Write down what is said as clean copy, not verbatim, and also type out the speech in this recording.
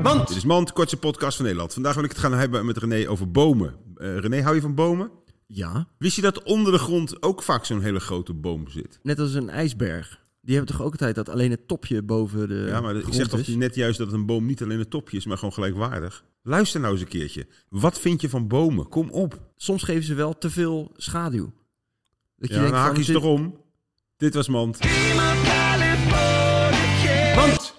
Mand. Dit is Mand, kortste podcast van Nederland. Vandaag wil ik het gaan hebben met René over bomen. René, hou je van bomen? Ja, Wist je dat onder de grond ook vaak zo'n hele grote boom zit? net als een ijsberg. Die hebben toch ook altijd dat alleen het topje boven de Ja, maar ik grond zeg toch is? net juist dat een boom niet alleen een topje is, maar gewoon gelijkwaardig. Luister nou eens een keertje. Wat vind je van bomen? Kom op. Soms geven ze wel te veel schaduw. Dat je Ja, denkt dan haak van, je ze erom. Dit was Mand. Mand.